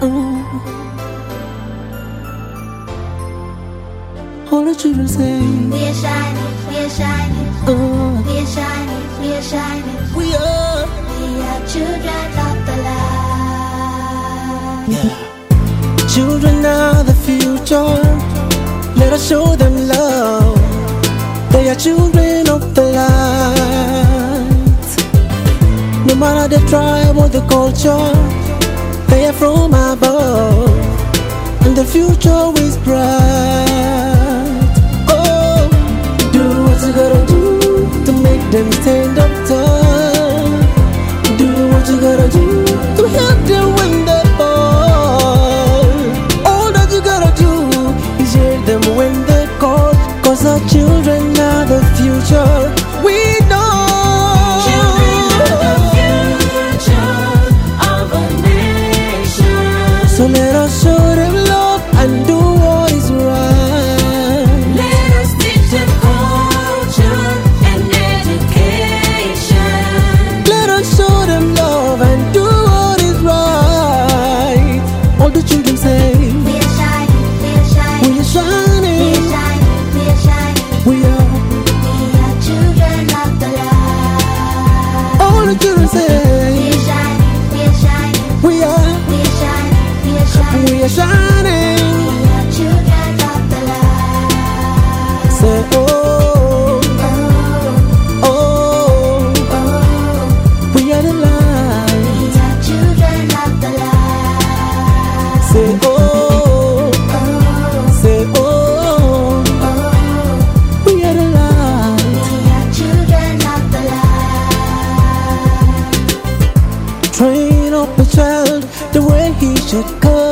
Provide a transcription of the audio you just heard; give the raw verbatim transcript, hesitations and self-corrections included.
All the children say, we are shining, we are shining, uh, we are shining, we are shining. we are, We are children of the light. yeah. Children are the future. Let us show them love. They are children of the light. No matter the tribe or the culture, they are from above, and the future is bright. Oh, do what you gotta do to make them stand up tall. Do what you gotta do to help them when they fall. All that you gotta do is hear them when they call, 'cause our children are the future. We know. So let us show them love and do what is right. Let us teach them culture and education. Let us show them love and do what is right. All the children say, We are shining, we are shining, we are we shining. are shining, we are shining. We are. We are children of the light. All the children say, We are shining, we are shining, we are. we are shining, we are shining. We are shining. We are children of the light. Say, oh, Oh, oh, oh, we are the light. we are children of the light. Say, oh, Oh, say, oh, oh, we are the light. we are children of the light. Train up a child the way he should go.